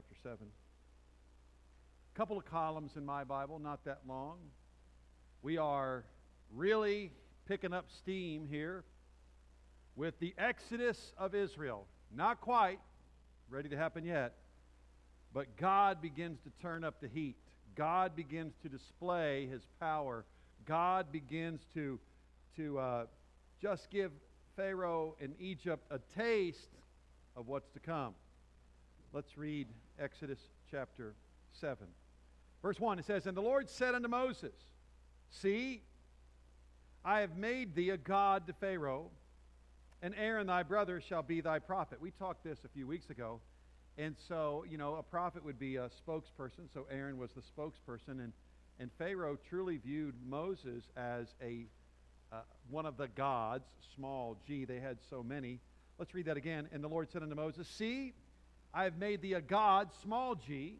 chapter 7. A couple of columns in my Bible, not that long. We are really picking up steam here with the Exodus of Israel. Not quite ready to happen yet, but God begins to turn up the heat. God begins to display His power. God begins to just give Pharaoh and Egypt a taste of what's to come. Let's read Exodus chapter 7. Verse 1, it says, "And the Lord said unto Moses, See, I have made thee a god to Pharaoh, and Aaron thy brother shall be thy prophet." We talked this a few weeks ago. And so, a prophet would be a spokesperson. So Aaron was the spokesperson. And Pharaoh truly viewed Moses as one of the gods, small g. They had so many. Let's read that again. "And the Lord said unto Moses, See, I have made thee a god, small g,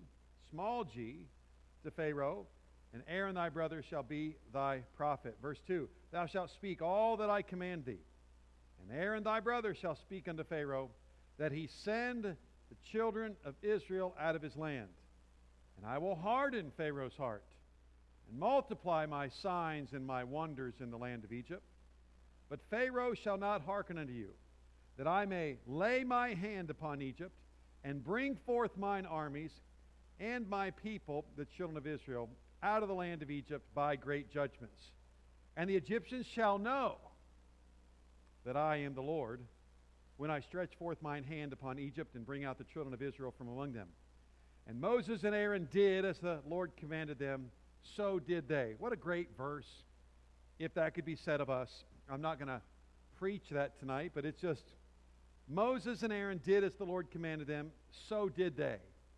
to Pharaoh, and Aaron thy brother shall be thy prophet." Verse 2, "Thou shalt speak all that I command thee, and Aaron thy brother shall speak unto Pharaoh, that he send the children of Israel out of his land. And I will harden Pharaoh's heart, and multiply my signs and my wonders in the land of Egypt. But Pharaoh shall not hearken unto you, that I may lay my hand upon Egypt, and bring forth mine armies and my people, the children of Israel, out of the land of Egypt by great judgments. And the Egyptians shall know that I am the Lord, when I stretch forth mine hand upon Egypt, and bring out the children of Israel from among them. And Moses and Aaron did as the Lord commanded them, so did they." What a great verse, if that could be said of us. I'm not going to preach that tonight, but it's just, Moses and Aaron did as the Lord commanded them, so did they.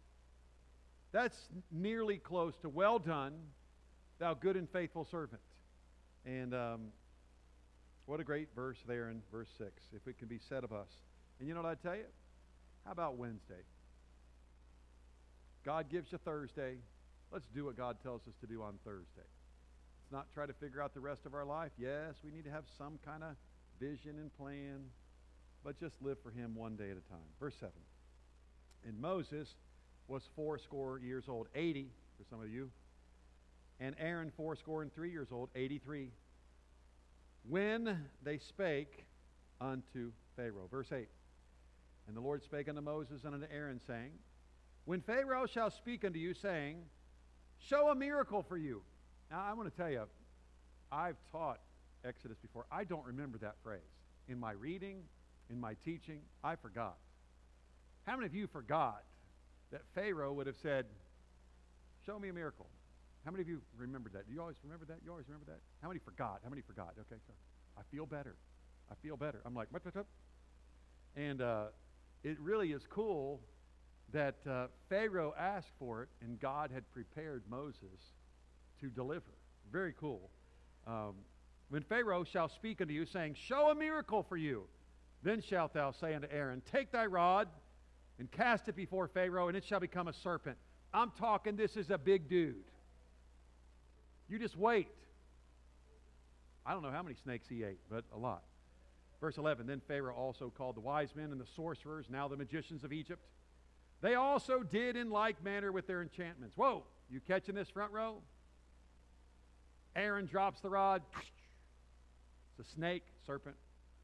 That's nearly close to "Well done, thou good and faithful servant." And what a great verse there in verse 6, if it can be said of us. And you know what I tell you? How about Wednesday? God gives you Thursday. Let's do what God tells us to do on Thursday. Let's not try to figure out the rest of our life. Yes, we need to have some kind of vision and plan, but just live for Him one day at a time. Verse 7. "And Moses was 80 years old, 80 for some of you, and Aaron 83 years old, 83, when they spake unto Pharaoh." Verse 8. "And the Lord spake unto Moses and unto Aaron, saying, When Pharaoh shall speak unto you, saying, Show a miracle for you." Now, I want to tell you, I've taught Exodus before. I don't remember that phrase. In my reading, in my teaching, I forgot. How many of you forgot that Pharaoh would have said, "Show me a miracle"? How many of you remembered that? Do you always remember that? You always remember that? How many forgot? How many forgot? Okay, so I feel better. I'm like, what? And it really is cool that Pharaoh asked for it, and God had prepared Moses to deliver. Very cool. "When Pharaoh shall speak unto you, saying, Show a miracle for you, then shalt thou say unto Aaron, Take thy rod, and cast it before Pharaoh, and it shall become a serpent." I'm talking, this is a big dude. You just wait. I don't know how many snakes he ate, but a lot. Verse 11, "Then Pharaoh also called the wise men and the sorcerers, now the magicians of Egypt. They also did in like manner with their enchantments." Whoa, you catching this front row? Aaron drops the rod. It's a snake, serpent.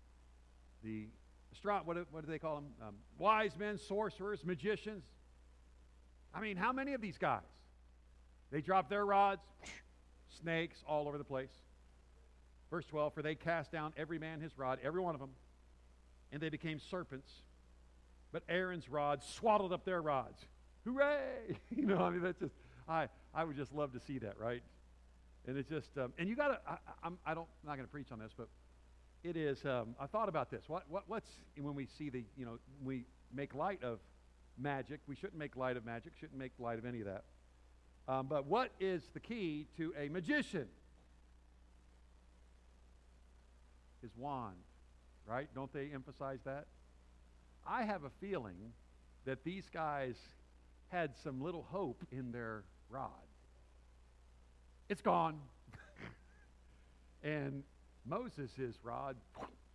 What do they call them? Wise men, sorcerers, magicians. I mean, how many of these guys? They drop their rods. Snakes all over the place. Verse 12, "For they cast down every man his rod," every one of them, "and they became serpents. But Aaron's rod swallowed up their rods." Hooray! That's just, I would just love to see that, right? And it's just, and you got to, I'm not going to preach on this, but it is, I thought about this. What's, when we see we make light of magic, we shouldn't make light of magic, shouldn't make light of any of that. But what is the key to a magician? His wand, right? Don't they emphasize that? I have a feeling that these guys had some little hope in their rod. It's gone. And Moses' rod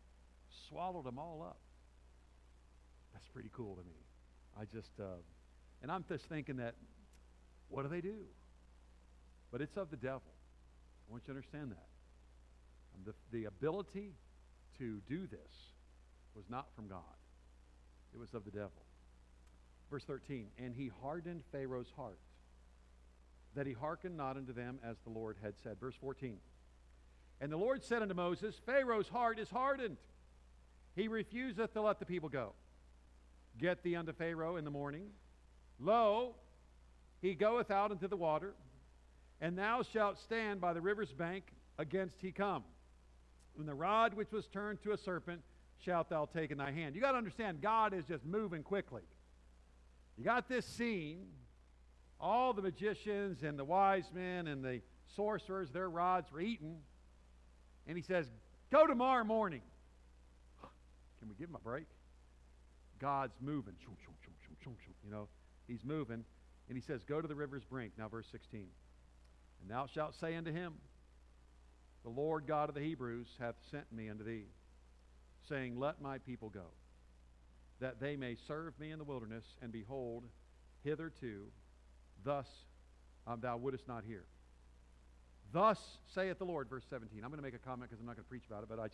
swallowed them all up. That's pretty cool to me. And I'm just thinking that, what do they do? But it's of the devil. I want you to understand that. The ability to do this was not from God. It was of the devil. Verse 13, and he hardened Pharaoh's heart, that he hearkened not unto them as the Lord had said. Verse 14, and the Lord said unto Moses, Pharaoh's heart is hardened. He refuseth to let the people go. Get thee unto Pharaoh in the morning. Lo, he goeth out into the water, and thou shalt stand by the river's bank against he come. And the rod which was turned to a serpent shalt thou take in thy hand. You got to understand, God is just moving quickly. You got this scene, all the magicians and the wise men and the sorcerers, their rods were eaten. And he says, go tomorrow morning. Can we give him a break? God's moving. You know, he's moving. And he says, go to the river's brink. Now verse 16. And thou shalt say unto him, the Lord God of the Hebrews hath sent me unto thee, saying, let my people go, that they may serve me in the wilderness, and behold, hitherto, thus thou wouldest not hear. Thus saith the Lord, verse 17. I'm going to make a comment because I'm not going to preach about it, but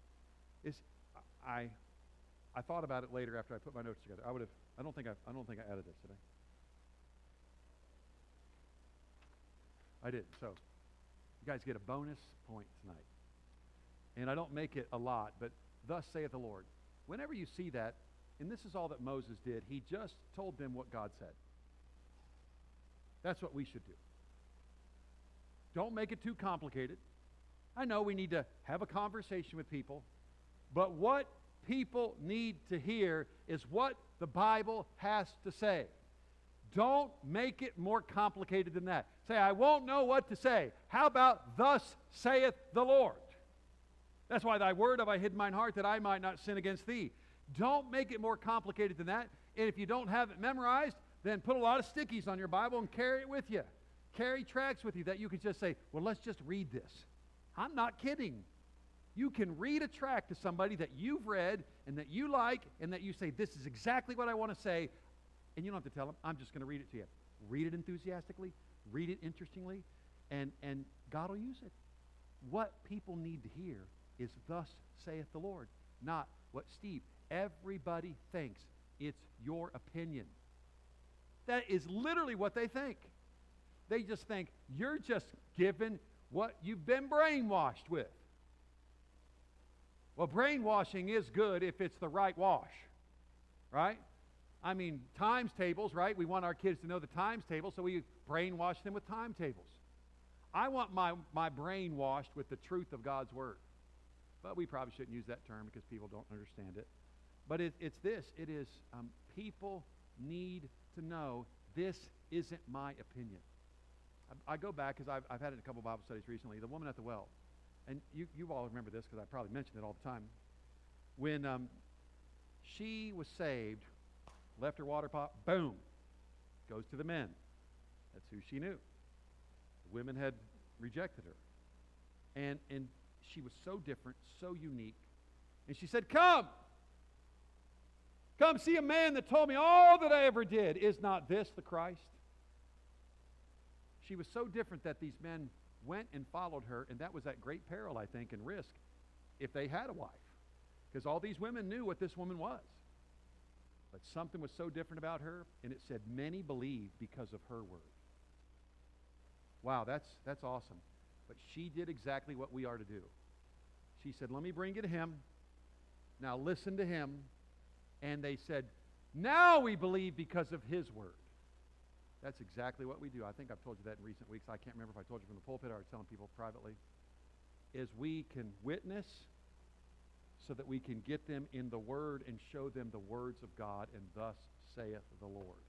I thought about it later after I put my notes together. I don't think I added this, did I? I did. So you guys get a bonus point tonight. And I don't make it a lot, but thus saith the Lord. Whenever you see that, and this is all that Moses did, he just told them what God said. That's what we should do. Don't make it too complicated. I know we need to have a conversation with people, but what people need to hear is what the Bible has to say. Don't make it more complicated than that. Say, I won't know what to say. How about, thus saith the Lord? That's why thy word have I hid in mine heart, that I might not sin against thee. Don't make it more complicated than that. And if you don't have it memorized, then put a lot of stickies on your Bible and carry it with you. Carry tracts with you that you can just say, well, let's just read this. I'm not kidding. You can read a tract to somebody that you've read and that you like and that you say, this is exactly what I want to say. And you don't have to tell them. I'm just going to read it to you. Read it enthusiastically. Read it interestingly. And God will use it. What people need to hear is thus saith the Lord, not what Steve. Everybody thinks it's your opinion. That is literally what they think. They just think you're just given what you've been brainwashed with. Well, brainwashing is good if it's the right wash, right? I mean, times tables, right? We want our kids to know the times table, so we brainwash them with timetables. I want my brain washed with the truth of God's Word. But we probably shouldn't use that term because people don't understand it. But it's this. It is people need to know this isn't my opinion. I go back because I've had it in a couple Bible studies recently. The woman at the well. And you all remember this because I probably mention it all the time. When she was saved, left her water pot, boom, goes to the men. That's who she knew. The women had rejected her. And she was so different, so unique. And she said, come see a man that told me all that I ever did. Is not this the Christ? She was so different that these men went and followed her, and that was at great peril, I think, and risk if they had a wife. Because all these women knew what this woman was. But something was so different about her, and it said many believed because of her word. Wow, that's awesome. But she did exactly what we are to do. She said, let me bring you to him. Now listen to him. And they said, now we believe because of his word. That's exactly what we do. I think I've told you that in recent weeks. I can't remember if I told you from the pulpit or I was telling people privately. Is we can witness so that we can get them in the Word and show them the words of God, and thus saith the Lord.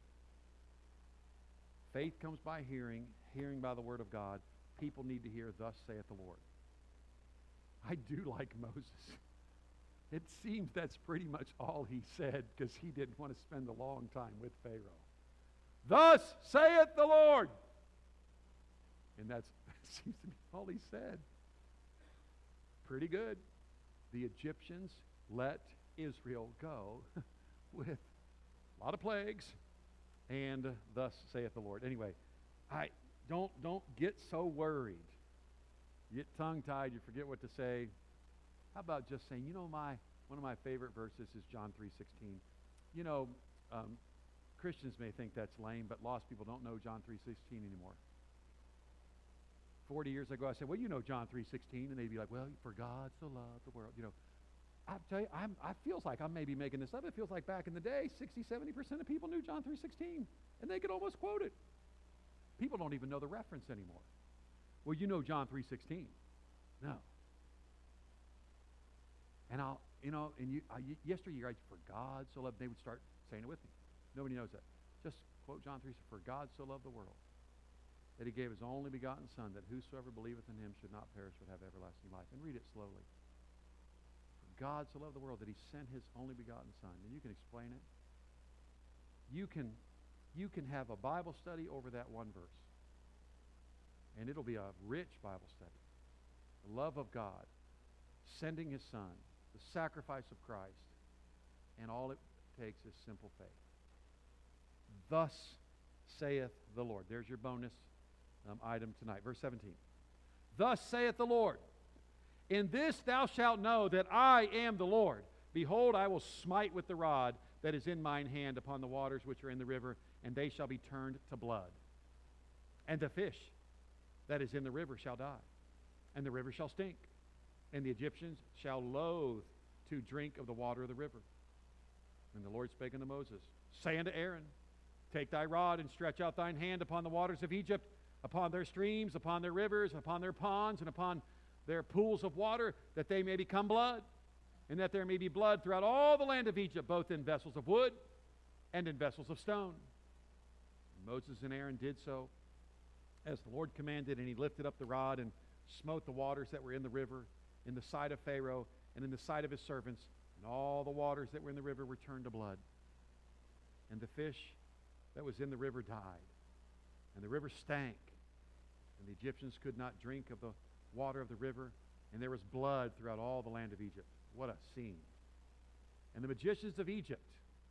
Faith comes by hearing, hearing by the Word of God. People need to hear, thus saith the Lord. I do like Moses. It seems that's pretty much all he said because he didn't want to spend a long time with Pharaoh. Thus saith the Lord. And that seems to be all he said. Pretty good. The and thus saith the Lord. Anyway, don't get so worried. You get tongue-tied, you forget what to say. How about just saying, one of my favorite verses is John 3:16. Christians may think that's lame, but lost people don't know John 3:16 anymore. 40 years ago, I said, well, you know John 3:16, and they'd be like, well, for God so loved the world. I tell you, I feels like I'm maybe making this up. It feels like back in the day, 60-70% of people knew John 3:16, and they could almost quote it. People don't even know the reference anymore. Well, you know John 3:16. No. And yesteryear, for God so loved, they would start saying it with me. Nobody knows that. Just quote John 3, for God so loved the world, that he gave his only begotten Son, that whosoever believeth in him should not perish but have everlasting life. And read it slowly. For God so loved the world that he sent his only begotten Son. And you can explain it. You can have a Bible study over that one verse. And it'll be a rich Bible study. The love of God, sending his Son, the sacrifice of Christ, and all it takes is simple faith. Thus saith the Lord. There's your bonus item tonight. Verse 17. Thus saith the Lord, in this thou shalt know that I am the Lord. Behold, I will smite with the rod that is in mine hand upon the waters which are in the river, and they shall be turned to blood. And the fish that is in the river shall die, and the river shall stink, and the Egyptians shall loathe to drink of the water of the river. And the Lord spake unto Moses, say unto Aaron, take thy rod and stretch out thine hand upon the waters of Egypt, upon their streams, upon their rivers, upon their ponds, and upon their pools of water, that they may become blood, and that there may be blood throughout all the land of Egypt, both in vessels of wood and in vessels of stone. And Moses and Aaron did so as the Lord commanded, and he lifted up the rod and smote the waters that were in the river, in the sight of Pharaoh and in the sight of his servants, and all the waters that were in the river were turned to blood. And the fish that was in the river died, and the river stank, and the Egyptians could not drink of the water of the river, and there was blood throughout all the land of Egypt. What a scene. And the magicians of Egypt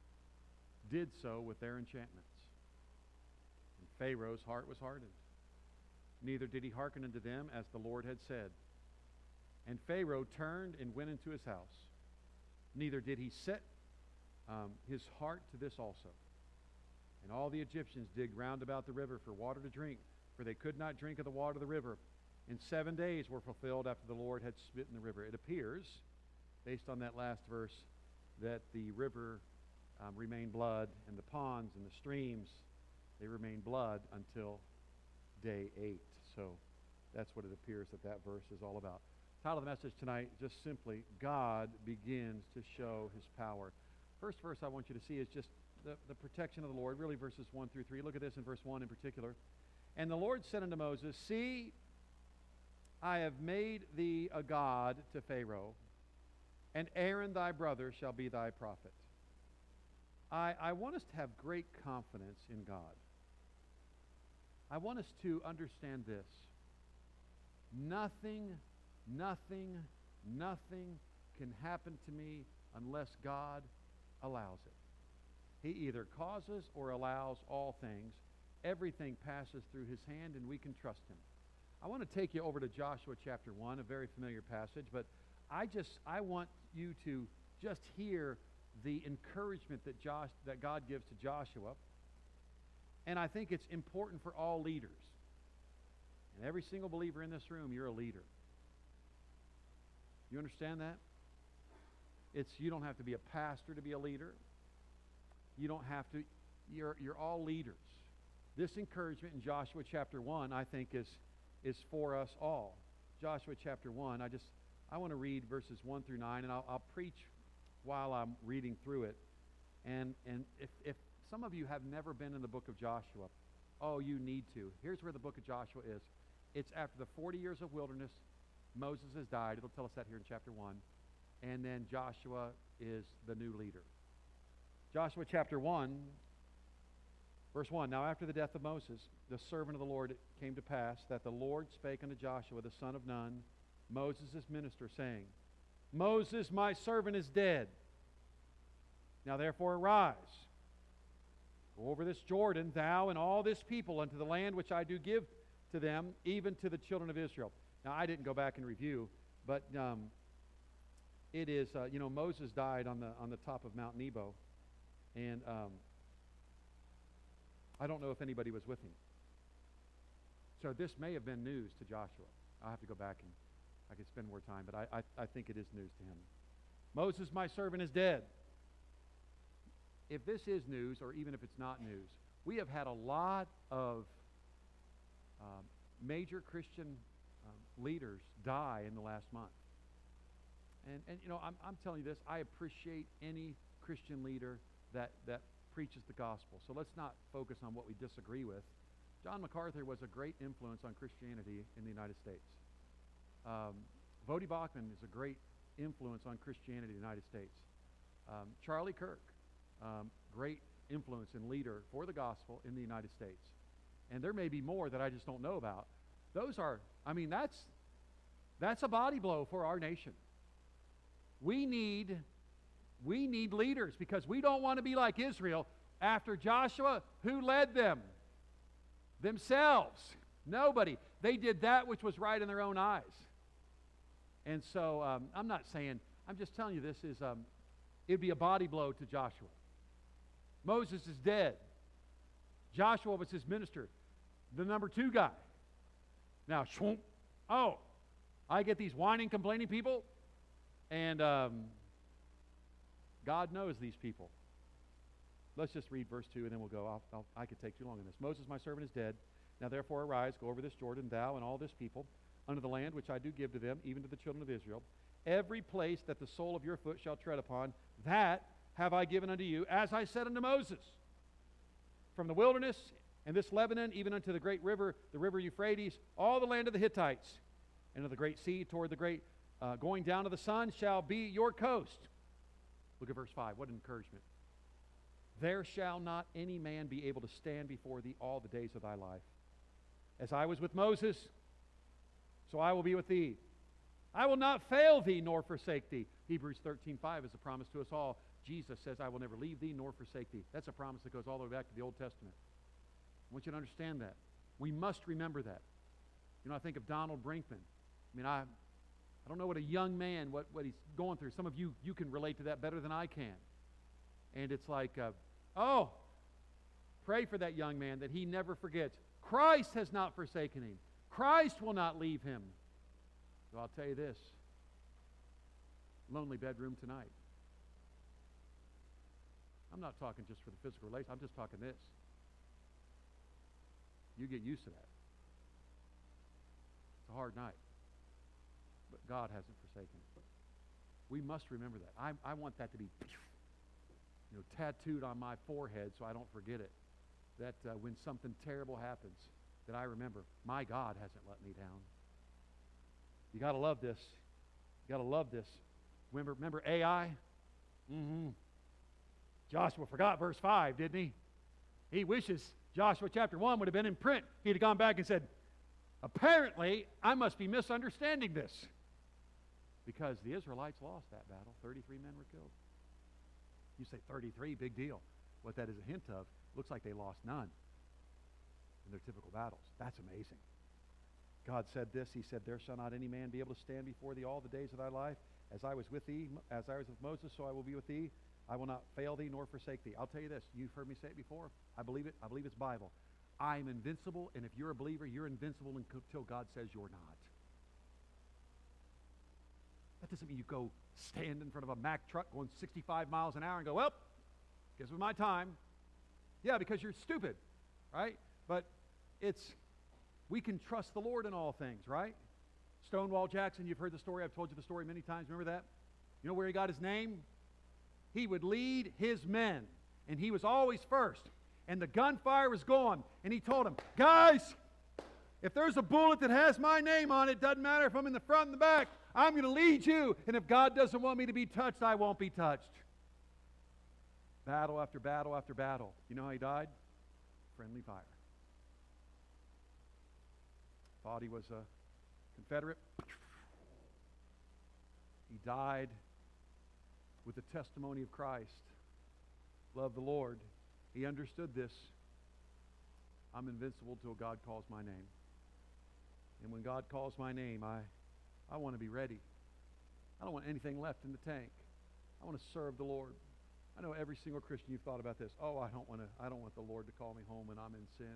did so with their enchantments. And Pharaoh's heart was hardened. Neither did he hearken unto them as the Lord had said. And Pharaoh turned and went into his house. Neither did he set his heart to this also. And all the Egyptians digged round about the river for water to drink, for they could not drink of the water of the river. And 7 days were fulfilled after the Lord had smitten the river. It appears, based on that last verse, that the river remained blood, and the ponds and the streams, they remained blood until day 8. So that's what it appears that verse is all about. Title of the message tonight, just simply, God begins to show his power. First verse I want you to see is just the protection of the Lord, really verses 1 through 3. Look at this in verse 1 in particular. And the Lord said unto Moses, see, I have made thee a god to Pharaoh, and Aaron thy brother shall be thy prophet. I want us to have great confidence in God. I want us to understand this. Nothing can happen to me unless God allows it. He either causes or allows all things. Everything passes through his hand, and we can trust him. I want to take you over to Joshua chapter 1, a very familiar passage, but I want you to just hear the encouragement that God gives to Joshua. And I think it's important for all leaders. And every single believer in this room, you're a leader. You understand that? You don't have to be a pastor to be a leader. You don't have to, you're all leaders. This encouragement in Joshua chapter 1, I think, is for us all. Joshua chapter 1, I want to read verses 1 through 9, and I'll preach while I'm reading through it. And if some of you have never been in the book of Joshua, oh, you need to. Here's where the book of Joshua is. It's after the 40 years of wilderness. Moses has died. It'll tell us that here in chapter 1. And then Joshua is the new leader. Joshua chapter 1, verse 1. Now after the death of Moses, the servant of the Lord, it came to pass that the Lord spake unto Joshua, the son of Nun, Moses' minister, saying, Moses, my servant, is dead. Now therefore arise, Go over this Jordan, thou and all this people, unto the land which I do give to them, even to the children of Israel. Now, I didn't go back and review, but it is, Moses died on the top of Mount Nebo, and I don't know if anybody was with him. So this may have been news to Joshua. I'll have to go back and I could spend more time, but I think it is news to him. Moses, my servant, is dead. If this is news, or even if it's not news, we have had a lot of major Christian leaders die in the last month. And I'm telling you this, I appreciate any Christian leader that preaches the gospel. So let's not focus on what we disagree with. John MacArthur was a great influence on Christianity in the United States. Voddie Baucham is a great influence on Christianity in the United States. Charlie Kirk, great influence and leader for the gospel in the United States. And there may be more that I just don't know about. That's a body blow for our nation. We need leaders, because we don't want to be like Israel after Joshua. Who led them? Themselves. Nobody. They did that which was right in their own eyes. And so I'm not saying, I'm just telling you this is, it'd be a body blow to Joshua. Moses is dead. Joshua was his minister, the number 2 guy. Now, I get these whining, complaining people, and God knows these people. Let's just read verse 2 and then we'll go. I could take too long on this. Moses, my servant, is dead. Now therefore arise, go over this Jordan, thou and all this people, unto the land which I do give to them, even to the children of Israel. Every place that the sole of your foot shall tread upon, that have I given unto you, as I said unto Moses. From the wilderness and this Lebanon, even unto the great river, the river Euphrates, all the land of the Hittites, and of the great sea toward the great going down of the sun shall be your coast. Look at verse 5. What an encouragement. There shall not any man be able to stand before thee all the days of thy life. As I was with Moses, so I will be with thee. I will not fail thee nor forsake thee. Hebrews 13:5 is a promise to us all. Jesus says, I will never leave thee nor forsake thee. That's a promise that goes all the way back to the Old Testament. I want you to understand that. We must remember that. I think of Donald Brinkman. I don't know what a young man, what he's going through. Some of you can relate to that better than I can. And it's like, pray for that young man that he never forgets. Christ has not forsaken him. Christ will not leave him. So I'll tell you this. Lonely bedroom tonight. I'm not talking just for the physical relation. I'm just talking this. You get used to that. It's a hard night. But God hasn't forsaken it. We must remember that. I want that to be tattooed on my forehead so I don't forget it. That when something terrible happens, that I remember, my God hasn't let me down. You got to love this. You got to love this. Remember Ai? Joshua forgot verse 5, didn't he? He wishes Joshua chapter 1 would have been in print. He'd have gone back and said, apparently, I must be misunderstanding this. Because the Israelites lost that battle. 33 men were killed. You say 33, big deal. What that is a hint of, looks like they lost none in their typical battles. That's amazing. God said this. He said, there shall not any man be able to stand before thee all the days of thy life. As I was with thee, as I was with Moses, so I will be with thee. I will not fail thee nor forsake thee. I'll tell you this. You've heard me say it before. I believe it. I believe it's Bible. I'm invincible, and if you're a believer, you're invincible until God says you're not. That doesn't mean you go stand in front of a Mack truck going 65 miles an hour and go, well, guess it was my time. Yeah, because you're stupid, right? But we can trust the Lord in all things, right? Stonewall Jackson, you've heard the story. I've told you the story many times. Remember that? You know where he got his name? He would lead his men, and he was always first. And the gunfire was going, and he told them, guys, if there's a bullet that has my name on it, doesn't matter if I'm in the front and the back, I'm going to lead you. And if God doesn't want me to be touched, I won't be touched. Battle after battle after battle. You know how he died? Friendly fire. Thought he was a Confederate. He died with the testimony of Christ. Love the Lord. He understood this. I'm invincible till God calls my name. And when God calls my name, I want to be ready. I don't want anything left in the tank. I want to serve the Lord. I know every single Christian, you've thought about this. Oh, I don't want the Lord to call me home when I'm in sin.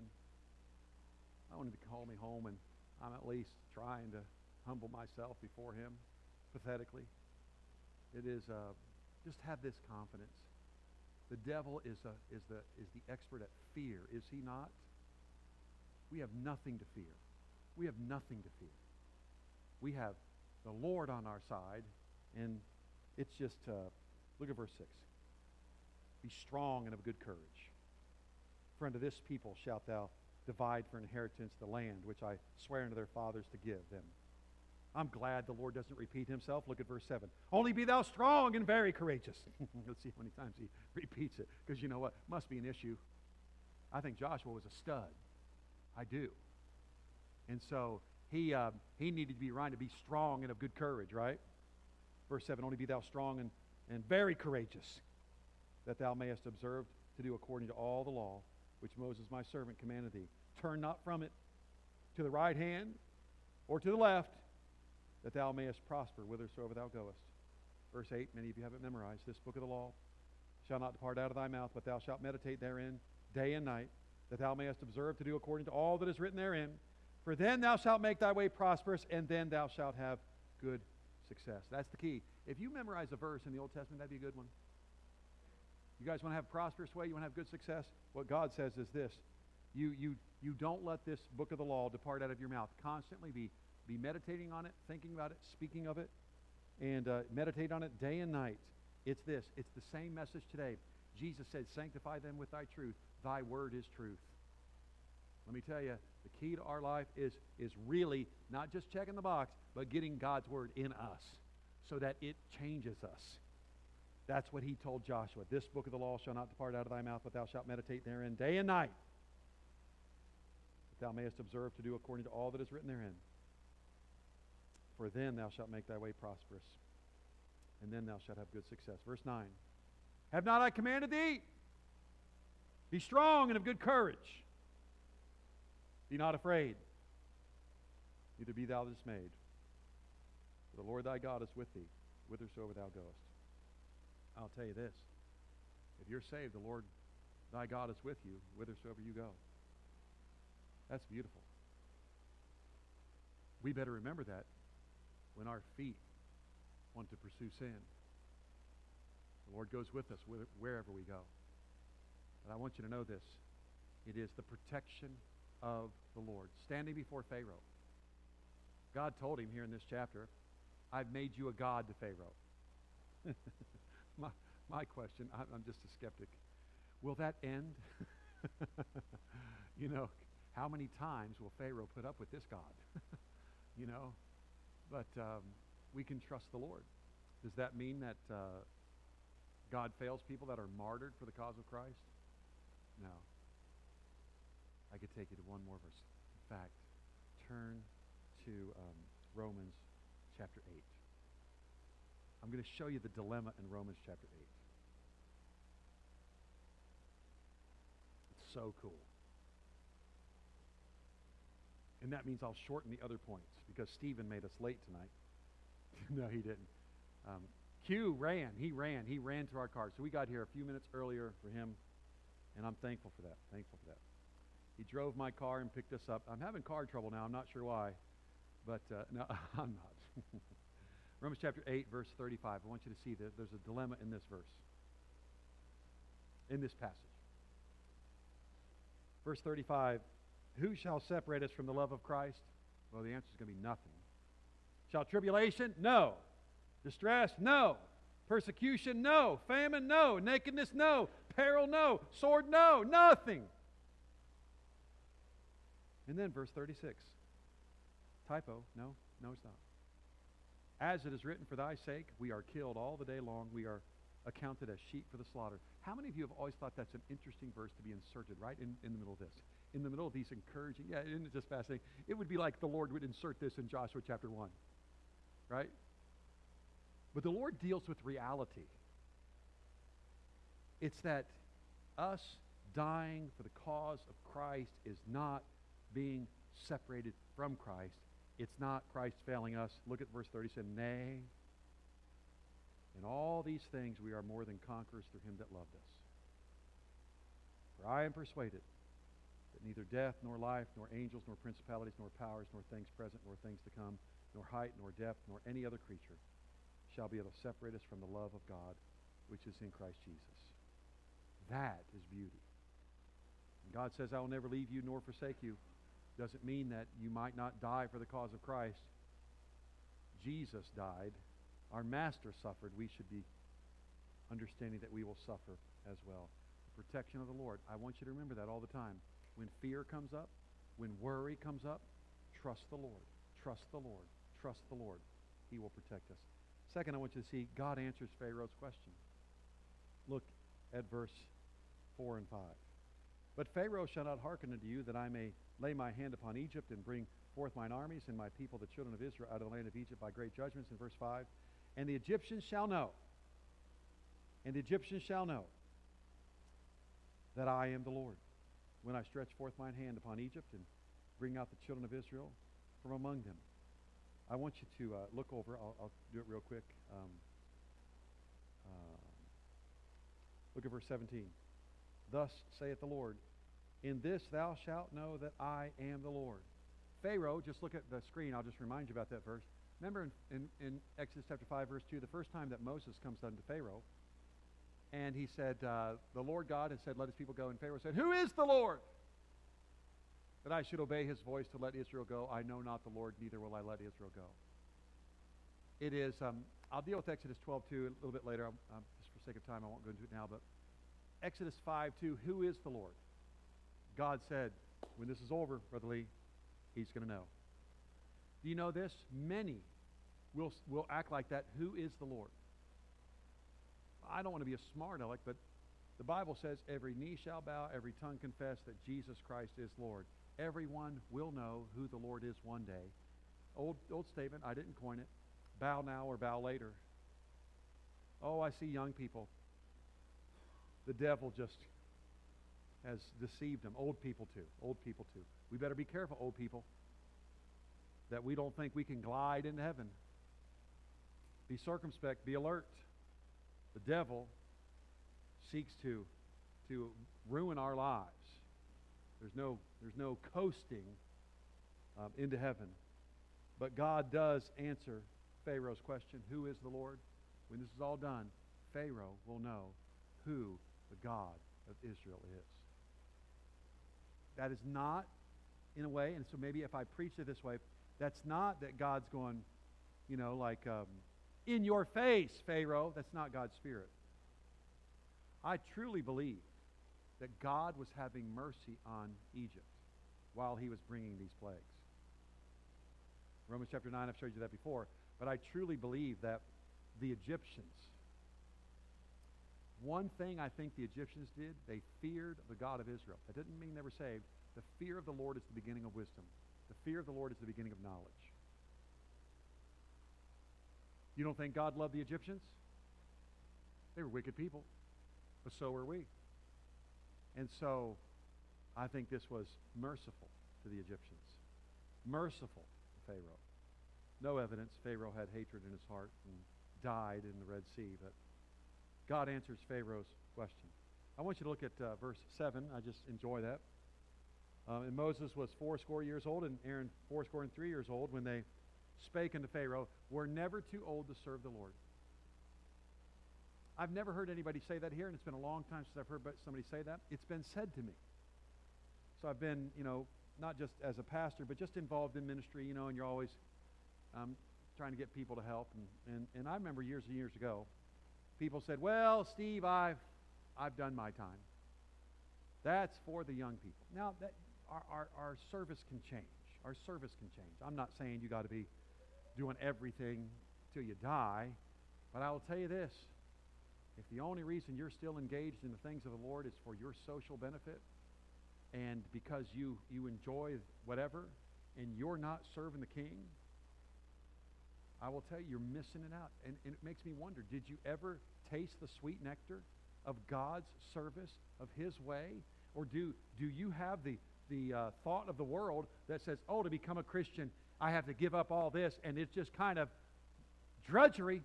I want him to call me home and I'm at least trying to humble myself before him, pathetically. It is, just have this confidence. The devil is the expert at fear, is he not? We have nothing to fear. We have nothing to fear. We have the Lord on our side, and it's just, look at verse 6. Be strong and of good courage. For unto this people shalt thou divide for inheritance the land which I swear unto their fathers to give them. I'm glad the Lord doesn't repeat himself. Look at verse 7. Only be thou strong and very courageous. Let's see how many times he repeats it, because you know what? Must be an issue. I think Joshua was a stud. I do. And so he needed to be reminded to be strong and of good courage, right? Verse 7, only be thou strong and very courageous, that thou mayest observe to do according to all the law which Moses my servant commanded thee. Turn not from it to the right hand or to the left, that thou mayest prosper whithersoever thou goest. Verse 8, many of you have it memorized. This book of the law shall not depart out of thy mouth, but thou shalt meditate therein day and night, that thou mayest observe to do according to all that is written therein. For then thou shalt make thy way prosperous, and then thou shalt have good success. That's the key. If you memorize a verse in the Old Testament, that'd be a good one. You guys want to have a prosperous way? You want to have good success? What God says is this. You don't let this book of the law depart out of your mouth. Constantly be meditating on it, thinking about it, speaking of it, and meditate on it day and night. It's this. It's the same message today. Jesus said, sanctify them with thy truth. Thy word is truth. Let me tell you, the key to our life is really not just checking the box, but getting God's word in us so that it changes us. That's what he told Joshua. This book of the law shall not depart out of thy mouth, but thou shalt meditate therein day and night, that thou mayest observe to do according to all that is written therein. For then thou shalt make thy way prosperous, and then thou shalt have good success. Verse 9. Have not I commanded thee? Be strong and of good courage. Be not afraid, neither be thou dismayed. For the Lord thy God is with thee, whithersoever thou goest. I'll tell you this. If you're saved, the Lord thy God is with you, whithersoever you go. That's beautiful. We better remember that when our feet want to pursue sin. The Lord goes with us wherever we go. But I want you to know this. It is the protection of the Lord. Standing before Pharaoh. God told him here in this chapter, I've made you a god to Pharaoh. My question, I'm just a skeptic. Will that end? You know, how many times will Pharaoh put up with this God? You know, but we can trust the Lord. Does that mean that God fails people that are martyred for the cause of Christ? No. I could take you to one more verse. In fact, turn to Romans chapter 8. I'm going to show you the dilemma in Romans chapter 8. It's so cool. And that means I'll shorten the other points because Stephen made us late tonight. No, he didn't. Q ran. He ran to our car. So we got here a few minutes earlier for him, and I'm thankful for that. He drove my car and picked us up. I'm having car trouble now. I'm not sure why, but no, I'm not. Romans chapter 8, verse 35. I want you to see that there's a dilemma in this verse, in this passage. Verse 35, who shall separate us from the love of Christ? Well, the answer is going to be nothing. Shall tribulation? No. Distress? No. Persecution? No. Famine? No. Nakedness? No. Peril? No. Sword? No. Nothing. And then verse 36. Typo. No, it's not. As it is written, for thy sake we are killed all the day long. We are accounted as sheep for the slaughter. How many of you have always thought that's an interesting verse to be inserted right in the middle of this? In the middle of these encouraging, isn't it just fascinating? It would be like the Lord would insert this in Joshua chapter 1, right? But the Lord deals with reality. It's that us dying for the cause of Christ is not being separated from Christ. It's not Christ failing us. Look at verse 30. He said, nay, in all these things we are more than conquerors through him that loved us. For I am persuaded that neither death, nor life, nor angels, nor principalities, nor powers, nor things present, nor things to come, nor height, nor depth, nor any other creature shall be able to separate us from the love of God, which is in Christ Jesus. That is beauty. And God says, I will never leave you nor forsake you. Doesn't mean that you might not die for the cause of Christ. Jesus died. Our Master suffered. We should be understanding that we will suffer as well. The protection of the Lord. I want you to remember that all the time. When fear comes up, when worry comes up, trust the Lord. Trust the Lord. Trust the Lord. He will protect us. Second, I want you to see God answers Pharaoh's question. Look at verse 4 and 5. But Pharaoh shall not hearken unto you, that I may lay my hand upon Egypt and bring forth mine armies and my people, the children of Israel, out of the land of Egypt by great judgments. In verse 5, and the Egyptians shall know, and the Egyptians shall know that I am the Lord, when I stretch forth mine hand upon Egypt and bring out the children of Israel from among them. I want you to look over, I'll do it real quick. Look at verse 17. Thus saith the Lord, in this thou shalt know that I am the Lord. Pharaoh, just look at the screen, I'll just remind you about that verse. Remember in Exodus chapter 5, verse 2, the first time that Moses comes unto Pharaoh, and he said, the Lord God has said, let his people go. And Pharaoh said, who is the Lord, that I should obey his voice to let Israel go? I know not the Lord, neither will I let Israel go. It is, I'll deal with Exodus 12:2 a little bit later. Just for sake of time, I won't go into it now. But Exodus 5:2, who is the Lord? God said, when this is over, Brother Lee, he's going to know. Do you know this? Many will act like that. Who is the Lord? I don't want to be a smart aleck, but the Bible says every knee shall bow, every tongue confess that Jesus Christ is Lord. Everyone will know who the Lord is one day. Old statement, I didn't coin it. Bow now or bow later. Oh, I see young people. The devil just has deceived them. Old people too. Old people too. We better be careful, old people, that we don't think we can glide into heaven. Be circumspect. Be alert. The devil seeks to ruin our lives. There's no coasting into heaven. But God does answer Pharaoh's question, who is the Lord? When this is all done, Pharaoh will know who the God of Israel is. That is not, in a way, and so maybe if I preach it this way, that's not that God's going, in your face, Pharaoh. That's not God's spirit. I truly believe that God was having mercy on Egypt while he was bringing these plagues. Romans chapter 9, I've showed you that before. But I truly believe that the Egyptians, one thing I think the Egyptians did, they feared the God of Israel. That didn't mean they were saved. The fear of the Lord is the beginning of wisdom. The fear of the Lord is the beginning of knowledge. You don't think God loved the Egyptians? They were wicked people. But so were we. And so I think this was merciful to the Egyptians. Merciful to Pharaoh. No evidence Pharaoh had hatred in his heart and died in the Red Sea, but God answers Pharaoh's question. I want you to look at verse 7. I just enjoy that. And Moses was 80 years old, and Aaron 83 years old, when they spake unto Pharaoh, we're never too old to serve the Lord. I've never heard anybody say that here, and it's been a long time since I've heard somebody say that. It's been said to me. So I've been, not just as a pastor, but just involved in ministry, and you're always trying to get people to help. And I remember years and years ago, people said, well, Steve, I've done my time. That's for the young people. Now, our service can change. Our service can change. I'm not saying you got to be doing everything till you die, but I will tell you this. If the only reason you're still engaged in the things of the Lord is for your social benefit, and because you enjoy whatever, and you're not serving the King, I will tell you, you're missing it out. And it makes me wonder, did you ever taste the sweet nectar of God's service, of his way, Or do you have the thought of the world that says, oh, to become a Christian, I have to give up all this, and it's just kind of drudgery?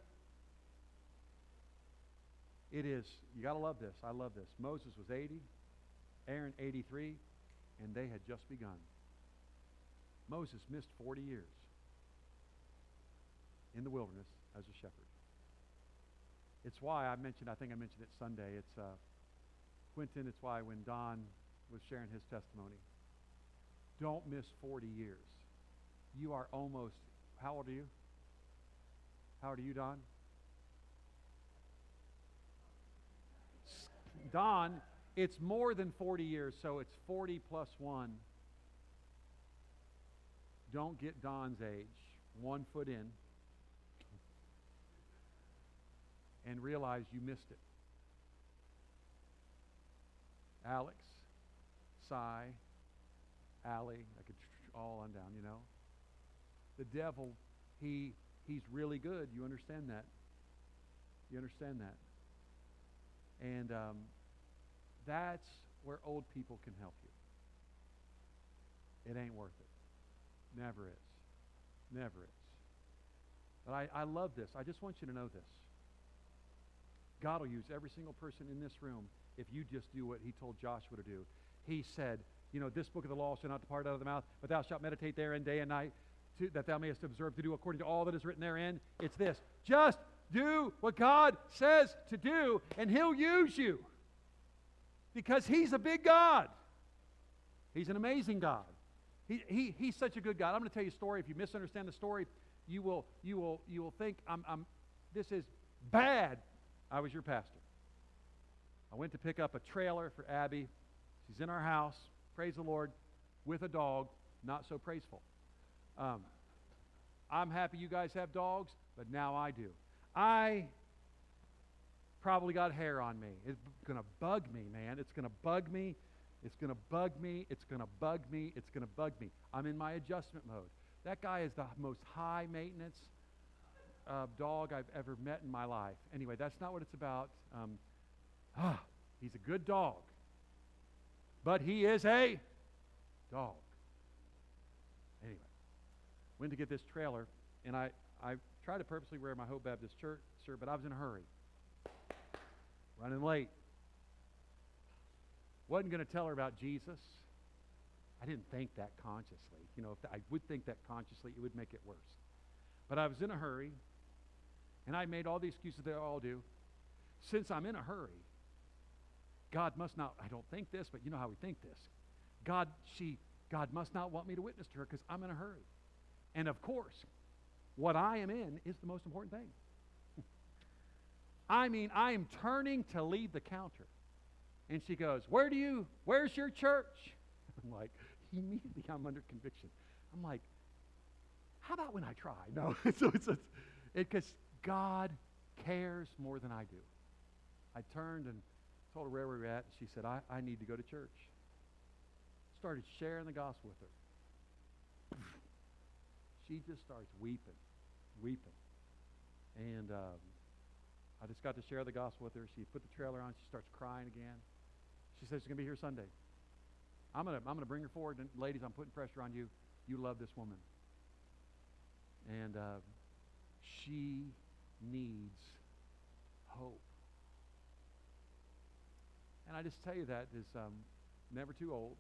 It is. You got to love this. I love this. Moses was 80, Aaron 83, and they had just begun. Moses missed 40 years in the wilderness as a shepherd. It's why I think I mentioned it Sunday. It's Quentin, it's why when Don was sharing his testimony, don't miss 40 years. You are almost, how old are you? How old are you, Don? Don, it's more than 40 years, so it's 40 plus 1. Don't get Don's age. 1 foot in. And realize you missed it. Alex, Cy, Allie, I could all on down, you know. The devil, he's really good. You understand that? You understand that? And that's where old people can help you. It ain't worth it. Never is. Never is. But I love this. I just want you to know this. God will use every single person in this room if you just do what he told Joshua to do. He said, you know, this book of the law shall not depart out of the mouth, but thou shalt meditate therein day and night, that thou mayest observe to do according to all that is written therein. It's this. Just do what God says to do, and he'll use you. Because he's a big God. He's an amazing God. He's such a good God. I'm going to tell you a story. If you misunderstand the story, you will think this is bad. I was your pastor. I went to pick up a trailer for Abby. She's in our house, praise the Lord, with a dog, not so praiseful. I'm happy you guys have dogs, but now I do. I probably got hair on me. It's going to bug me, man. It's going to bug me. It's going to bug me. It's going to bug me. It's going to bug me. I'm in my adjustment mode. That guy is the most high maintenance dog I've ever met in my life. Anyway, that's not what it's about. He's a good dog. But he is a dog. Anyway, went to get this trailer, and I tried to purposely wear my Hope Baptist Church shirt, but I was in a hurry. Running late. Wasn't going to tell her about Jesus. I didn't think that consciously. You know, if I would think that consciously, it would make it worse. But I was in a hurry, and I made all the excuses they all do. Since I'm in a hurry, God must not, I don't think this, but you know how we think this. God must not want me to witness to her because I'm in a hurry. And of course, what I am in is the most important thing. I mean, I am turning to leave the counter. And she goes, where's your church? I'm like, immediately I'm under conviction. I'm like, how about when I try? No, because God cares more than I do. I turned and told her where we were at, and she said, I need to go to church. Started sharing the gospel with her. She just starts weeping. And I just got to share the gospel with her. She put the trailer on. She starts crying again. She says she's going to be here Sunday. I'm going to bring her forward. And ladies, I'm putting pressure on you. You love this woman. And she needs hope. And I just tell you that is never too old.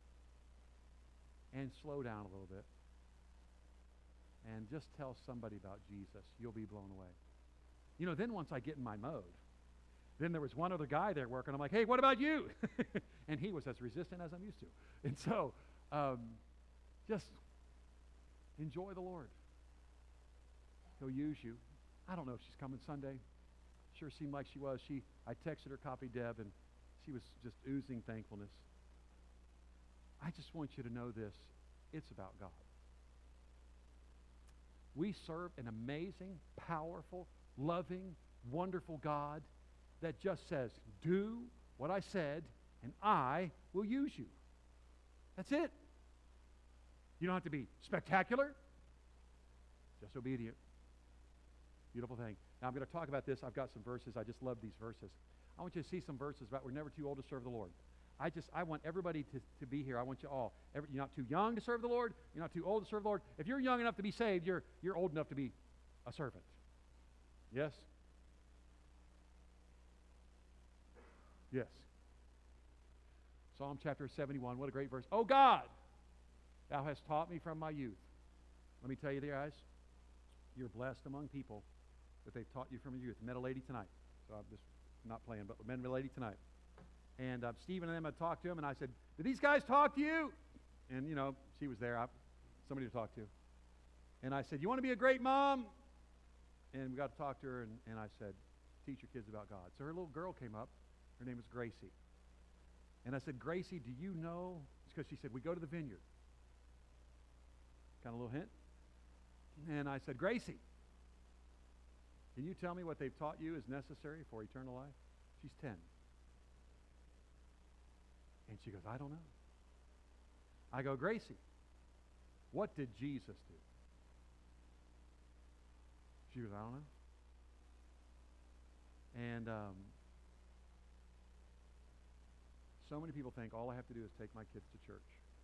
And slow down a little bit. And just tell somebody about Jesus. You'll be blown away. You know, then once I get in my mode, then there was one other guy there working. I'm like, hey, what about you? And he was as resistant as I'm used to. And so, just enjoy the Lord. He'll use you. I don't know if she's coming Sunday. Sure seemed like she was. I texted her, copy Deb, and she was just oozing thankfulness. I just want you to know this. It's about God. We serve an amazing, powerful, loving, wonderful God that just says, do what I said, and I will use you. That's it. You don't have to be spectacular. Just obedient. Beautiful thing. Now I'm going to talk about this. I've got some verses. I just love these verses. I want you to see some verses about we're never too old to serve the Lord. I want everybody to be here. I want you all. You're not too young to serve the Lord. You're not too old to serve the Lord. If you're young enough to be saved, you're old enough to be a servant. Yes? Yes. Psalm chapter 71, what a great verse. Oh God, thou hast taught me from my youth. Let me tell you, guys, you're blessed among people that they've taught you from your youth. Met a lady tonight. So I'm just not playing, but met a lady tonight. And Stephen and them had talked to him, and I said, did these guys talk to you? And, she was there, somebody to talk to. And I said, you want to be a great mom? And we got to talk to her, and I said, teach your kids about God. So her little girl came up. Her name was Gracie. And I said, Gracie, do you know? Because she said, we go to the vineyard. Kind of a little hint. And I said, Gracie, can you tell me what they've taught you is necessary for eternal life? She's 10. And she goes, I don't know. I go, Gracie, what did Jesus do? She goes, I don't know. And so many people think all I have to do is take my kids to church.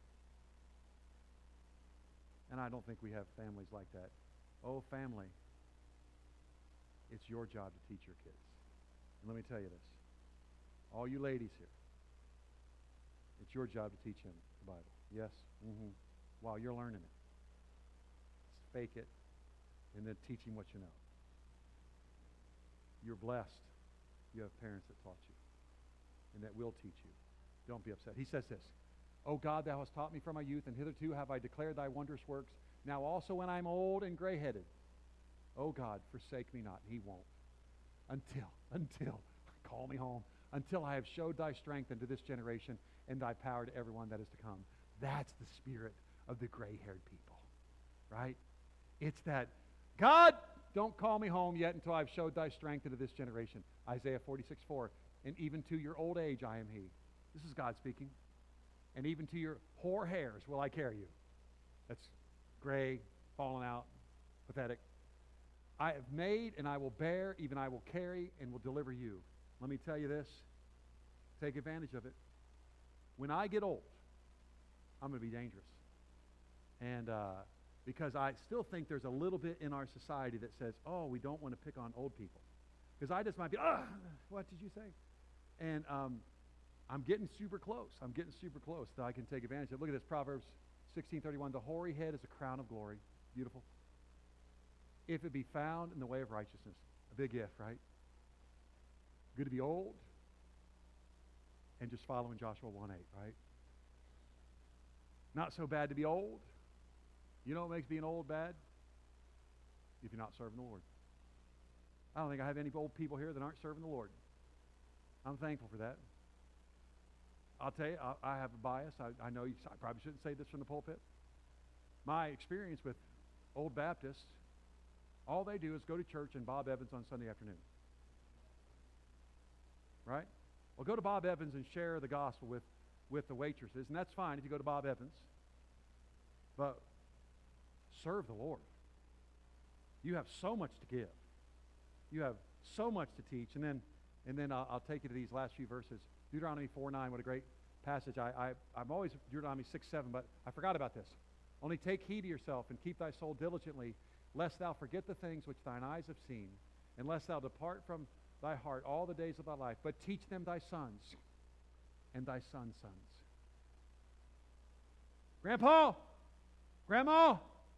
And I don't think we have families like that. Oh, family, it's your job to teach your kids. And let me tell you this. All you ladies here, it's your job to teach him the Bible. Yes? Mm-hmm. While you're learning it. Fake it, and then teach him what you know. You're blessed. You have parents that taught you and that will teach you. Don't be upset. He says this, O God, thou hast taught me from my youth, and hitherto have I declared thy wondrous works. Now also when I'm old and gray-headed, O God, forsake me not. He won't. Until, call me home, until I have showed thy strength unto this generation and thy power to everyone that is to come. That's the spirit of the gray-haired people, right? It's that, God, don't call me home yet until I've showed thy strength into this generation. Isaiah 46:4, and even to your old age I am he. This is God speaking. And even to your hoar hairs will I carry you. That's gray, fallen out, pathetic. I have made and I will bear, even I will carry and will deliver you. Let me tell you this. Take advantage of it. When I get old, I'm going to be dangerous. And because I still think there's a little bit in our society that says, oh, we don't want to pick on old people. Because I just might be, what did you say? And I'm getting super close. I'm getting super close that I can take advantage of it. Look at this, Proverbs 16:31. The hoary head is a crown of glory. Beautiful. If it be found in the way of righteousness. A big if, right? Good to be old and just following Joshua 1:8, right? Not so bad to be old. You know what makes being old bad? If you're not serving the Lord. I don't think I have any old people here that aren't serving the Lord. I'm thankful for that. I'll tell you, I have a bias. I know I probably shouldn't say this from the pulpit. My experience with old Baptists, all they do is go to church and Bob Evans on Sunday afternoon. Right? Well, go to Bob Evans and share the gospel with the waitresses, and that's fine if you go to Bob Evans. But serve the Lord. You have so much to give. You have so much to teach. And then I'll take you to these last few verses. Deuteronomy 4:9, what a great passage. I'm always Deuteronomy 6:7, but I forgot about this. Only take heed to yourself and keep thy soul diligently, lest thou forget the things which thine eyes have seen, and lest thou depart from thy heart all the days of thy life, but teach them thy sons and thy sons' sons. Grandpa! Grandma!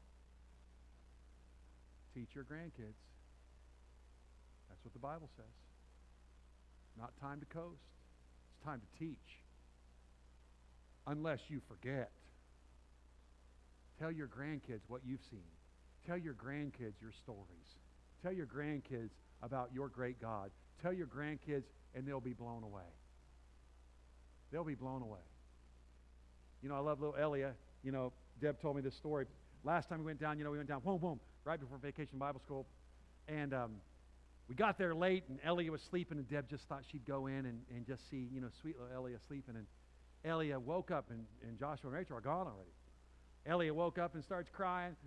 Teach your grandkids. That's what the Bible says. Not time to coast. It's time to teach. Unless you forget. Tell your grandkids what you've seen. Tell your grandkids your stories. Tell your grandkids about your great God. Tell your grandkids and they'll be blown away. They'll be blown away. You know, I love little Elia. You know, Deb told me this story. Last time we went down, boom, boom, right before Vacation Bible School. And we got there late, and Elia was sleeping, and Deb just thought she'd go in and just see, sweet little Elia sleeping. And Elia woke up, and Joshua and Rachel are gone already. Elia woke up and starts crying.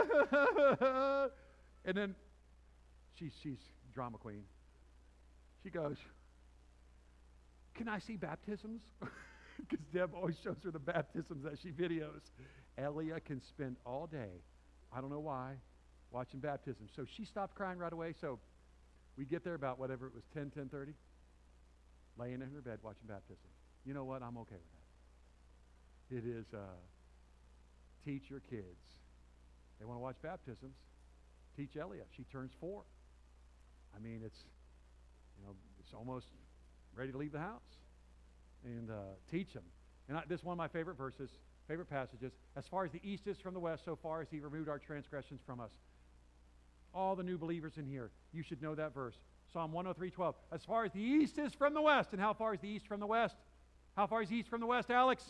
And then she's drama queen. She goes, can I see baptisms? because Deb always shows her the baptisms that she videos. Elia can spend all day, I don't know why, watching baptism. So she stopped crying right away. So we get there about whatever it was, 10:30, laying in her bed watching baptism. You know what? I'm okay with that. It is teach your kids. They want to watch baptisms. Teach Elia. She turns 4. I mean, it's almost ready to leave the house. And teach them. And this is one of my favorite verses, favorite passages. As far as the east is from the west, so far as he removed our transgressions from us. All the new believers in here, you should know that verse. Psalm 103:12. As far as the east is from the west. And how far is the east from the west? How far is the east from the west, Alex?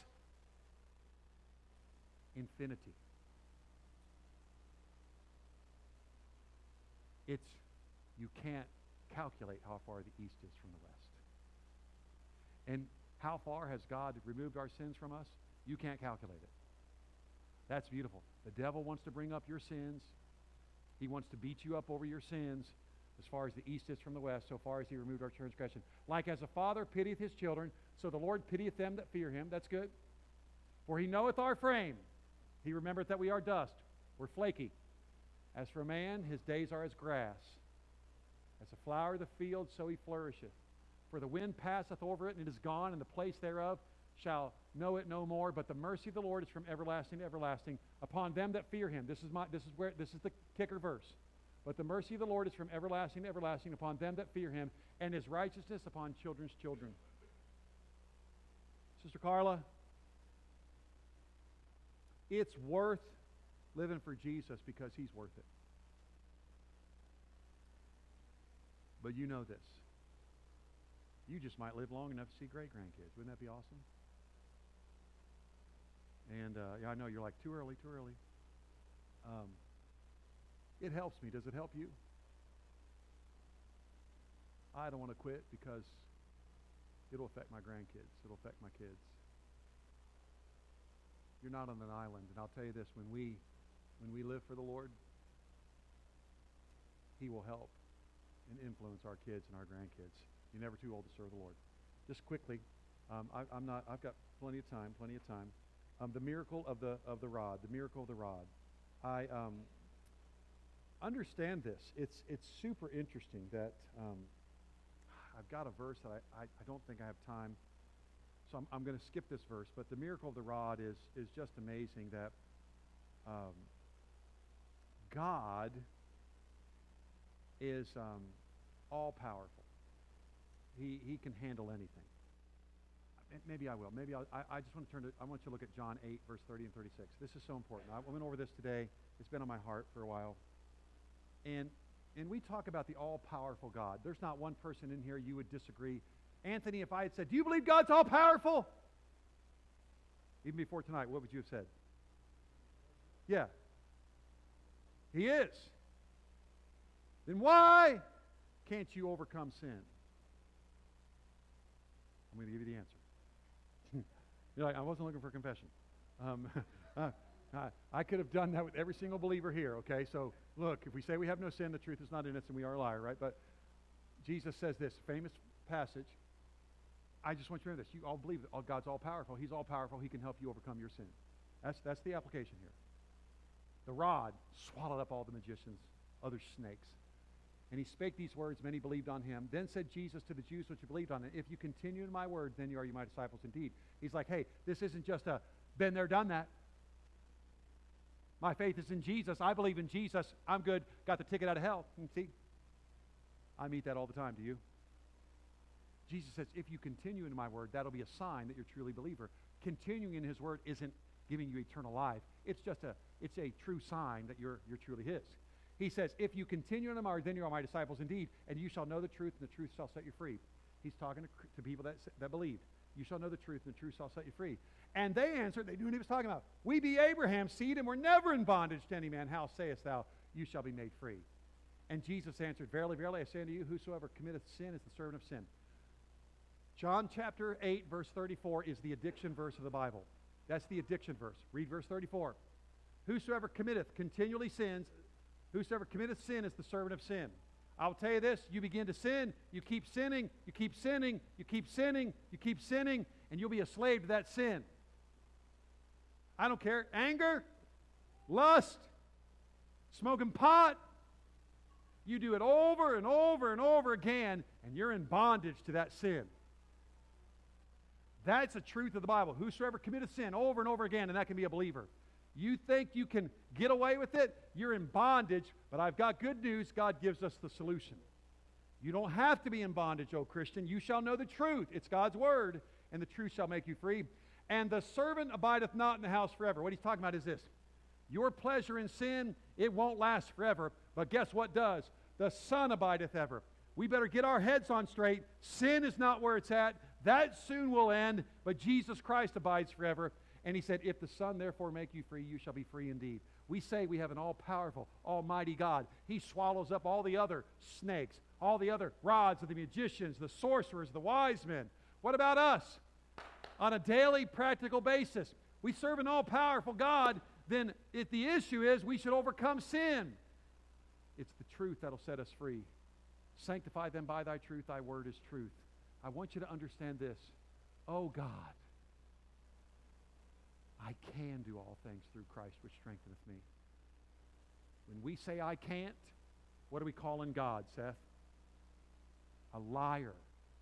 Infinity. You can't calculate how far the east is from the west. And how far has God removed our sins from us? You can't calculate it. That's beautiful. The devil wants to bring up your sins. He wants to beat you up over your sins. As far as the east is from the west, so far as he removed our transgression. Like as a father pitieth his children, so the Lord pitieth them that fear him. That's good. For he knoweth our frame. He remembereth that we are dust. We're flaky. As for man, his days are as grass. As a flower of the field, so he flourisheth. For the wind passeth over it, and it is gone, and the place thereof shall know it no more. But the mercy of the Lord is from everlasting to everlasting upon them that fear him. This is the kicker verse. But the mercy of the Lord is from everlasting to everlasting upon them that fear him, and his righteousness upon children's children. Sister Carla, it's worth living for Jesus because he's worth it. But you know this. You just might live long enough to see great-grandkids. Wouldn't that be awesome? And I know you're like, too early. It helps me. Does it help you? I don't want to quit because it'll affect my grandkids. It'll affect my kids. You're not on an island. And I'll tell you this, when we live for the Lord, he will help and influence our kids and our grandkids. You're never too old to serve the Lord. Just quickly, I've got plenty of time. The miracle of the rod. The miracle of the rod. I understand this. It's super interesting that I've got a verse that I don't think I have time, so I'm going to skip this verse. But the miracle of the rod is just amazing that God is all powerful. He can handle anything. Maybe I will. Maybe I just want to I want you to look at John 8, verse 30 and 36. This is so important. I went over this today. It's been on my heart for a while. And we talk about the all-powerful God. There's not one person in here you would disagree. Anthony, if I had said, do you believe God's all-powerful? Even before tonight, what would you have said? Yeah. He is. Then why can't you overcome sin? I'm going to give you the answer. You're like, I wasn't looking for a confession. I could have done that with every single believer here, okay? So, look, if we say we have no sin, the truth is not in us, and we are a liar, right? But Jesus says this famous passage. I just want you to remember this. You all believe that God's all-powerful. He's all-powerful. He can help you overcome your sin. That's the application here. The rod swallowed up all the magicians, other snakes. And he spake these words, many believed on him. Then said Jesus to the Jews which believed on him, if you continue in my word, then are you my disciples indeed. He's like, hey, this isn't just a been there, done that. My faith is in Jesus. I believe in Jesus. I'm good. Got the ticket out of hell. And see, I meet that all the time. Do you? Jesus says, if you continue in my word, that'll be a sign that you're truly a believer. Continuing in his word isn't giving you eternal life. It's a true sign that you're truly his. He says, if you continue in my word, then you are my disciples indeed, and you shall know the truth, and the truth shall set you free. He's talking to people that believed. You shall know the truth, and the truth shall set you free. And they answered, they knew what he was talking about. We be Abraham's seed, and we're never in bondage to any man. How sayest thou, you shall be made free? And Jesus answered, verily, verily, I say unto you, whosoever committeth sin is the servant of sin. John chapter 8, verse 34 is the addiction verse of the Bible. That's the addiction verse. Read verse 34. Whosoever committeth continually sins, whosoever committeth sin is the servant of sin. I'll tell you this, you begin to sin, you keep sinning, you keep sinning, you keep sinning, you keep sinning, and you'll be a slave to that sin. I don't care. Anger, lust, smoking pot. You do it over and over and over again, and you're in bondage to that sin. That's the truth of the Bible. Whosoever committeth sin over and over again, and that can be a believer. You think you can get away with it? You're in bondage, but I've got good news. God gives us the solution. You don't have to be in bondage, O Christian. You shall know the truth. It's God's word, and the truth shall make you free. And the servant abideth not in the house forever. What he's talking about is this. Your pleasure in sin, it won't last forever. But guess what does? The Son abideth ever. We better get our heads on straight. Sin is not where it's at. That soon will end, but Jesus Christ abides forever. And he said, if the Son therefore make you free, you shall be free indeed. We say we have an all-powerful, almighty God. He swallows up all the other snakes, all the other rods of the magicians, the sorcerers, the wise men. What about us? On a daily, practical basis, we serve an all-powerful God. Then if the issue is we should overcome sin, it's the truth that'll set us free. Sanctify them by thy truth. Thy word is truth. I want you to understand this. Oh God, I can do all things through Christ which strengtheneth me. When we say I can't, what are we calling God, Seth? A liar.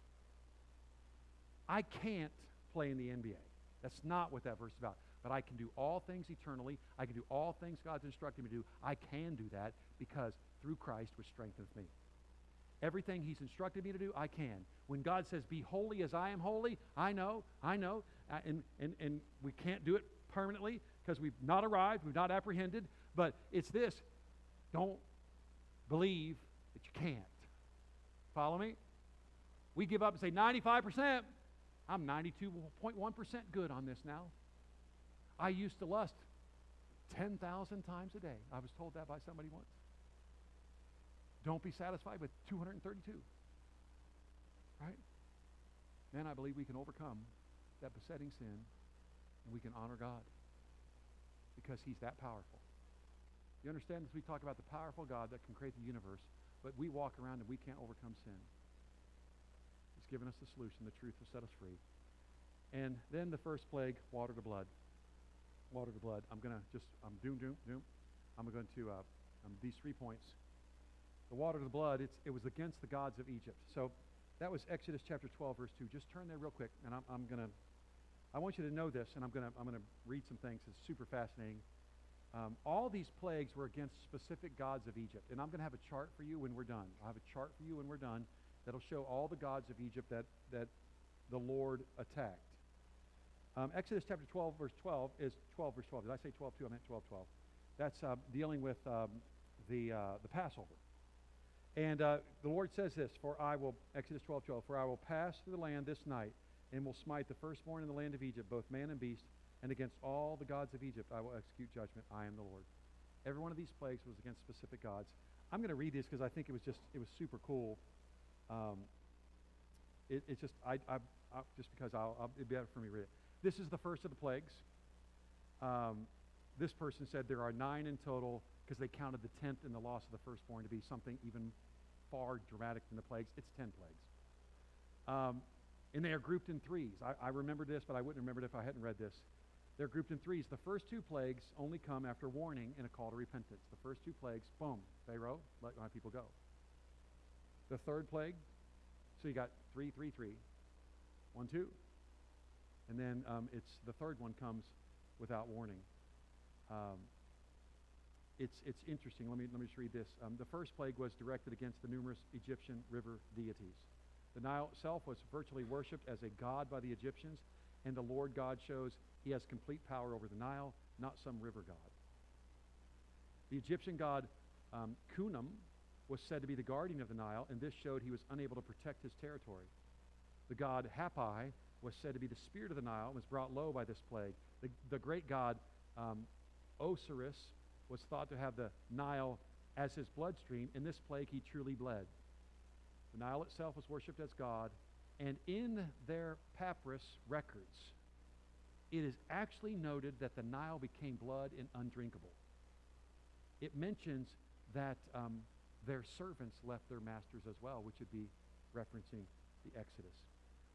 I can't play in the NBA. That's not what that verse is about. But I can do all things eternally. I can do all things God's instructed me to do. I can do that because through Christ which strengtheneth me. Everything he's instructed me to do, I can. When God says, be holy as I am holy, I know. And we can't do it permanently because we've not arrived, we've not apprehended. But it's this. Don't believe that you can't. Follow me? We give up and say 95%. I'm 92.1% good on this now. I used to lust 10,000 times a day. I was told that by somebody once. Don't be satisfied with 232. Right? Man, I believe we can overcome that besetting sin and we can honor God because he's that powerful. You understand as we talk about the powerful God that can create the universe, but we walk around and we can't overcome sin. He's given us the solution. The truth will set us free. And then the first plague, water to blood. Water to blood. I'm going to I'm going to, these 3 points. The water to the blood, it was against the gods of Egypt. So that was Exodus chapter 12, verse 2. Just turn there real quick, and I want you to know this, and I'm going to read some things. It's super fascinating. All these plagues were against specific gods of Egypt. And I'm going to have a chart for you when we're done. I'll have a chart for you when we're done that'll show all the gods of Egypt that the Lord attacked. Exodus chapter 12, verse 12 is 12, verse 12. Did I say 12:2? I meant 12:12. That's dealing with the Passover. And the Lord says this, Exodus 12:12, for I will pass through the land this night and will smite the firstborn in the land of Egypt, both man and beast, and against all the gods of Egypt I will execute judgment. I am the Lord. Every one of these plagues was against specific gods. I'm going to read this because I think it was super cool. It's just, just because it'd be better for me to read it. This is the first of the plagues. This person said there are 9 in total because they counted the 10th and the loss of the firstborn to be something even far dramatic than the plagues. It's 10 plagues. And they are grouped in threes. I remember this, but I wouldn't remember it if I hadn't read this. They're grouped in threes. The first 2 plagues only come after warning and a call to repentance. The first 2 plagues, boom, Pharaoh, let my people go. The third plague, so you got 3, 3, 3, 1, 2. And then it's the third one comes without warning. It's interesting. Let me just read this. The first plague was directed against the numerous Egyptian river deities. The Nile itself was virtually worshipped as a god by the Egyptians, and the Lord God shows he has complete power over the Nile, not some river god. The Egyptian god Khnum was said to be the guardian of the Nile, and this showed he was unable to protect his territory. The god Hapi was said to be the spirit of the Nile and was brought low by this plague. The great god Osiris was thought to have the Nile as his bloodstream. In this plague, he truly bled. The Nile itself was worshipped as God, and in their papyrus records, it is actually noted that the Nile became blood and undrinkable. It mentions that their servants left their masters as well, which would be referencing the Exodus.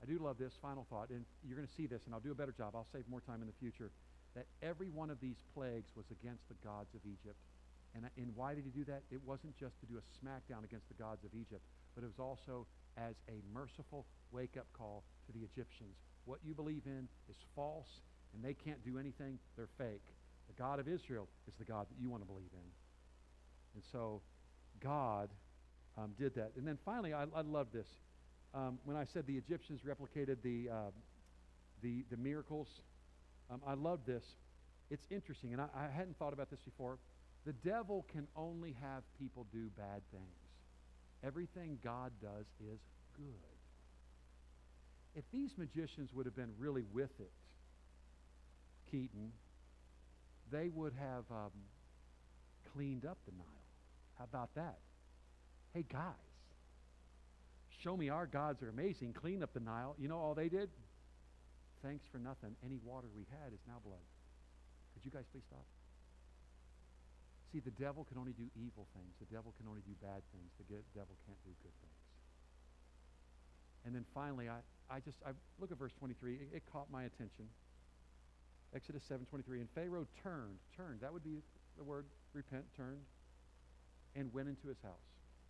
I do love this final thought, and you're going to see this, and I'll do a better job. I'll save more time in the future. That every one of these plagues was against the gods of Egypt. And why did he do that? It wasn't just to do a smackdown against the gods of Egypt, but it was also as a merciful wake-up call to the Egyptians. What you believe in is false, and they can't do anything. They're fake. The God of Israel is the God that you want to believe in. And so God did that. And then finally, I love this. When I said the Egyptians replicated the miracles, I love this. It's interesting, and I hadn't thought about this before. The devil can only have people do bad things. Everything God does is good. If these magicians would have been really with it, Keaton, they would have cleaned up the Nile. How about that? Hey, guys, show me our gods are amazing. Clean up the Nile. You know all they did? Thanks for nothing. Any water we had is now blood. Could you guys please stop? See, the devil can only do evil things. The devil can only do bad things. The devil can't do good things. And then finally, I look at verse 23. It caught my attention. Exodus 7:23. And Pharaoh turned. That would be the word repent, turned, and went into his house.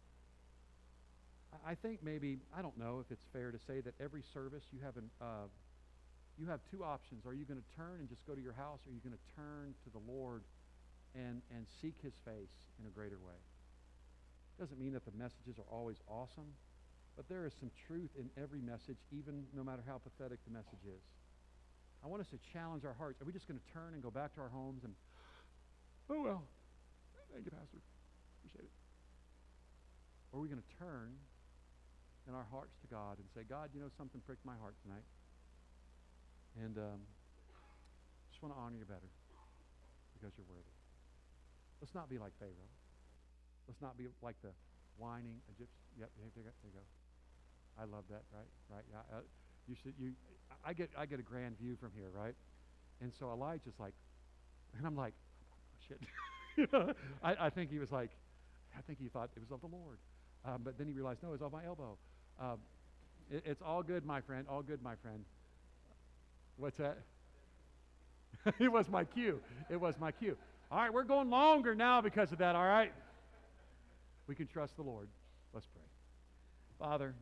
I think maybe, I don't know if it's fair to say that every service you have two options. Are you going to turn and just go to your house, or are you going to turn to the Lord and seek his face in a greater way? Doesn't mean that the messages are always awesome, but there is some truth in every message, even no matter how pathetic the message is. I want us to challenge our hearts. Are we just going to turn and go back to our homes and, oh well, thank you, Pastor, appreciate it? Or are we going to turn in our hearts to God and say, God, you know, something pricked my heart tonight, and just want to honor you better because you're worthy. Let's not be like Pharaoh. Let's not be like the whining Egyptian. Yep, there you go. I love that, right? I get a grand view from here, right? And so Elijah's like, and I'm like, oh, shit. You know, I think he was like, I think he thought it was of the Lord. But then he realized, no, it's off my elbow. It's all good, my friend. All good, my friend. What's that? It was my cue. It was my cue. All right, we're going longer now because of that, all right? We can trust the Lord. Let's pray. Father,